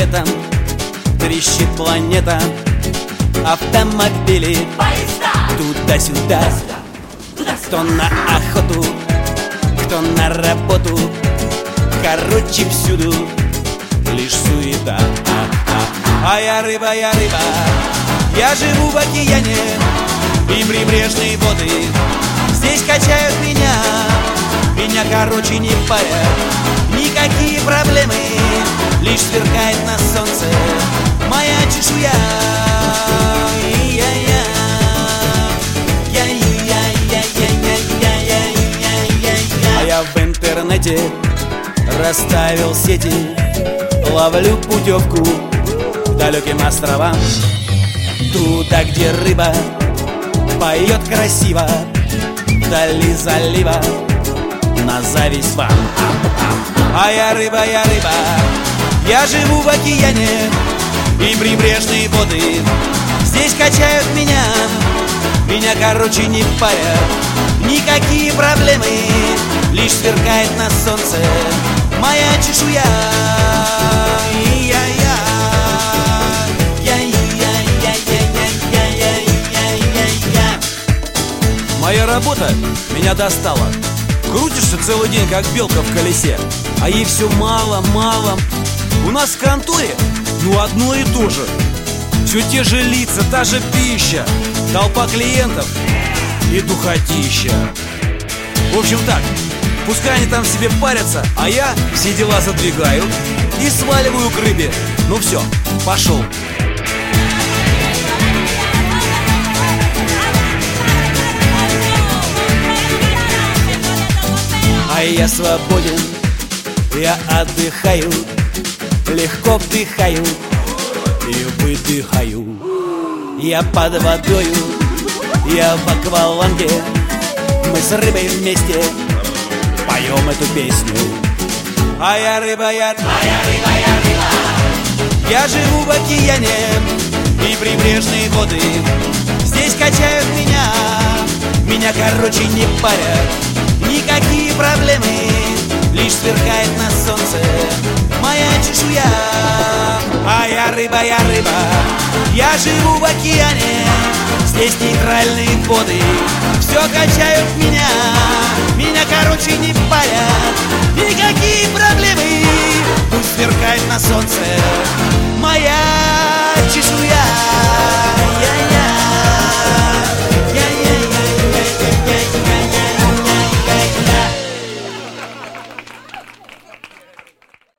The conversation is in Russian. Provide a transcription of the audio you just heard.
летом трещит планета. Автомобили, туда-сюда, кто на охоту, кто на работу. Короче, всюду лишь суета. А я рыба, я живу в океане, и прибрежные воды здесь качают меня. Меня, короче, не парят никакие проблемы, лишь сверкает на солнце моя чешуя. А я в интернете расставил сети, ловлю путевку к далеким островам, туда, где рыба поет красиво, вдали залива, на зависть вам. А я рыба, я живу в океане, и прибрежные воды здесь качают меня. Меня, короче, не парят никакие проблемы, лишь сверкает на солнце моя чешуя. Моя работа меня достала. Крутишься целый день, как белка в колесе, а ей все мало. У нас в конторе, одно и то же. Все те же лица, та же пища, толпа клиентов и духотища. В общем так, пускай они там себе парятся, а я все дела задвигаю и сваливаю к рыбе. Ну все, пошел. А я свободен, я отдыхаю, легко вдыхаю и выдыхаю. Я под водою, я в акваланге, мы с рыбой вместе поем эту песню. А я рыба, я живу в океане, и прибрежные воды здесь качают меня. Меня, короче, не парят никакие проблемы, лишь сверкает на солнце моя чешуя. А я рыба, я живу в океане, здесь нейтральные воды все качают меня. Меня, короче, не парят никакие проблемы, пусть сверкает на солнце